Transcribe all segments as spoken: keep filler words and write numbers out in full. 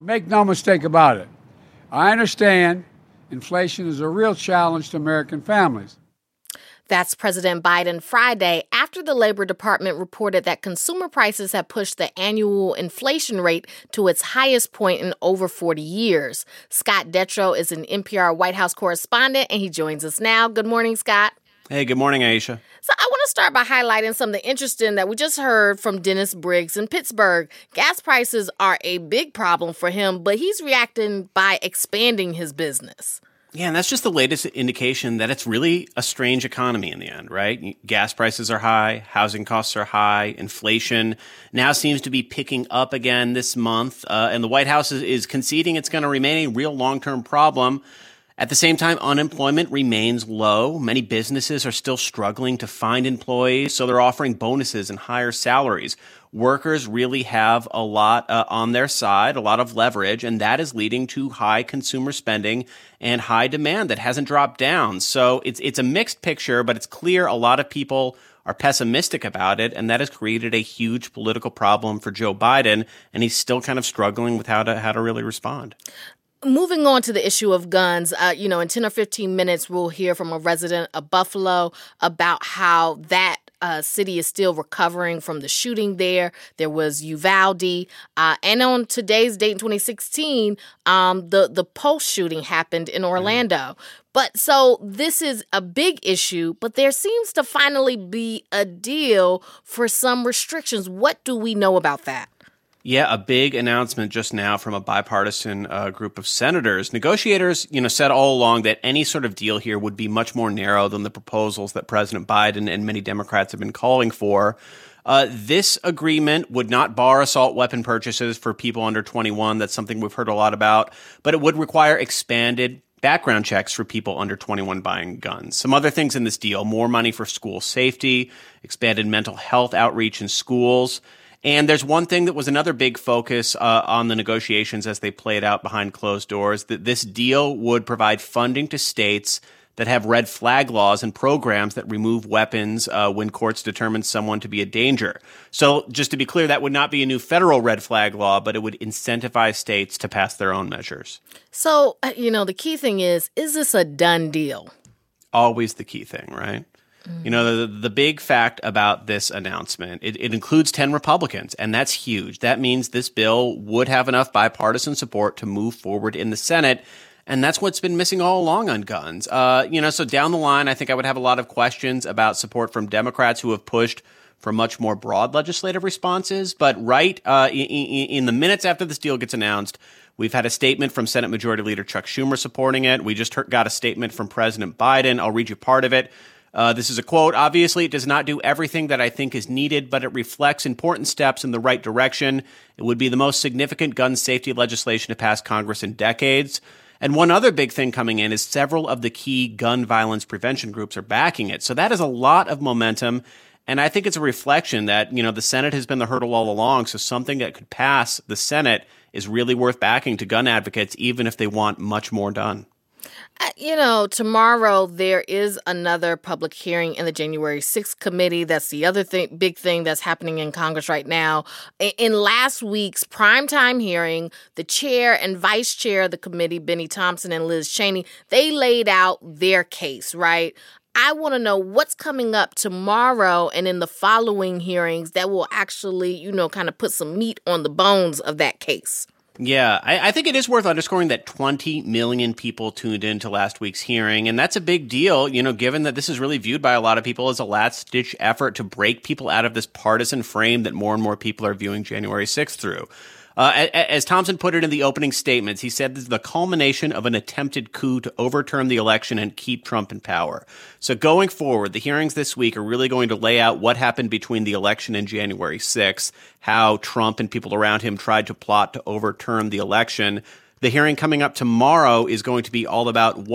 Make no mistake about it. I understand inflation is a real challenge to American families. That's President Biden Friday after the Labor Department reported that consumer prices have pushed the annual inflation rate to its highest point in over forty years. Scott Detrow is an N P R White House correspondent, and he joins us now. Good morning, Scott. Hey, good morning, Aisha. So I want to start by highlighting something interesting that we just heard from Dennis Briggs in Pittsburgh. Gas prices are a big problem for him, but he's reacting by expanding his business. Yeah, and that's just the latest indication that it's really a strange economy in the end, right? Gas prices are high, housing costs are high, inflation now seems to be picking up again this month, uh, and the White House is, is conceding it's going to remain a real long-term problem. At the same time, unemployment remains low. Many businesses are still struggling to find employees, so they're offering bonuses and higher salaries. Workers really have a lot uh, on their side, a lot of leverage, and that is leading to high consumer spending and high demand that hasn't dropped down. So it's it's a mixed picture, but it's clear a lot of people are pessimistic about it, and that has created a huge political problem for Joe Biden, and he's still kind of struggling with how to how to really respond. Moving on to the issue of guns, uh, you know, in ten or fifteen minutes, we'll hear from a resident of Buffalo about how that uh, city is still recovering from the shooting there. There was Uvalde. Uh, and on today's date in twenty sixteen, um, the, the Pulse shooting happened in Orlando. Mm. But so this is a big issue, but there seems to finally be a deal for some restrictions. What do we know about that? Yeah, a big announcement just now from a bipartisan uh, group of senators. Negotiators, you know, said all along that any sort of deal here would be much more narrow than the proposals that President Biden and many Democrats have been calling for. Uh, this agreement would not bar assault weapon purchases for people under twenty-one. That's something we've heard a lot about. But it would require expanded background checks for people under twenty-one buying guns. Some other things in this deal: more money for school safety, expanded mental health outreach in schools. And there's one thing that was another big focus uh, on the negotiations as they played out behind closed doors, that this deal would provide funding to states that have red flag laws and programs that remove weapons uh, when courts determine someone to be a danger. So just to be clear, that would not be a new federal red flag law, but it would incentivize states to pass their own measures. So, you know, the key thing is, is this a done deal? Always the key thing, right? You know, the, the big fact about this announcement, it, it includes ten Republicans, and that's huge. That means this bill would have enough bipartisan support to move forward in the Senate, and that's what's been missing all along on guns. Uh, you know, so down the line, I think I would have a lot of questions about support from Democrats who have pushed for much more broad legislative responses. But right uh, in, in the minutes after this deal gets announced, we've had a statement from Senate Majority Leader Chuck Schumer supporting it. We just heard, got a statement from President Biden. I'll read you part of it. Uh, this is a quote. "Obviously, it does not do everything that I think is needed, but it reflects important steps in the right direction. It would be the most significant gun safety legislation to pass Congress in decades." And one other big thing coming in is several of the key gun violence prevention groups are backing it. So that is a lot of momentum. And I think it's a reflection that, you know, the Senate has been the hurdle all along. So something that could pass the Senate is really worth backing to gun advocates, even if they want much more done. Uh, you know, tomorrow there is another public hearing in the January sixth committee. That's the other thing, big thing that's happening in Congress right now. In, in last week's primetime hearing, the chair and vice chair of the committee, Benny Thompson and Liz Cheney, they laid out their case, right? I want to know what's coming up tomorrow and in the following hearings that will actually, you know, kind of put some meat on the bones of that case. Yeah, I, I think it is worth underscoring that twenty million people tuned into last week's hearing, and that's a big deal, you know, given that this is really viewed by a lot of people as a last-ditch effort to break people out of this partisan frame that more and more people are viewing January sixth through. Uh, as Thompson put it in the opening statements, he said this is the culmination of an attempted coup to overturn the election and keep Trump in power. So going forward, the hearings this week are really going to lay out what happened between the election and January sixth, how Trump and people around him tried to plot to overturn the election. The hearing coming up tomorrow is going to be all about what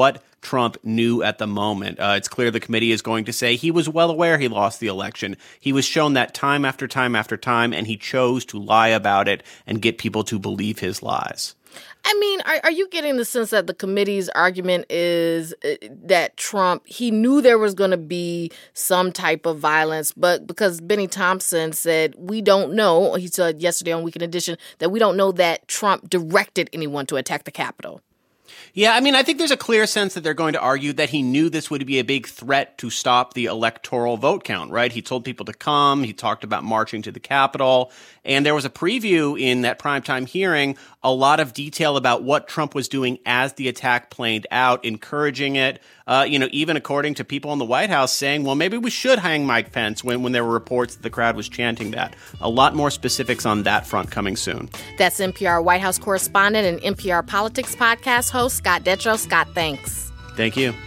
Trump knew at the moment. Uh, it's clear the committee is going to say he was well aware he lost the election. He was shown that time after time after time, and he chose to lie about it and get people to believe his lies. I mean, are, are you getting the sense that the committee's argument is uh, that Trump, he knew there was going to be some type of violence, but because Benny Thompson said, we don't know, he said yesterday on Weekend Edition, that we don't know that Trump directed anyone to attack the Capitol. Yeah, I mean, I think there's a clear sense that they're going to argue that he knew this would be a big threat to stop the electoral vote count, right? He told people to come. He talked about marching to the Capitol. And there was a preview in that primetime hearing, a lot of detail about what Trump was doing as the attack played out, encouraging it. Uh, you know, even according to people in the White House saying, well, maybe we should hang Mike Pence when, when there were reports that the crowd was chanting that. A lot more specifics on that front coming soon. That's N P R White House correspondent and N P R Politics podcast host Scott Detrow. Scott, thanks. Thank you.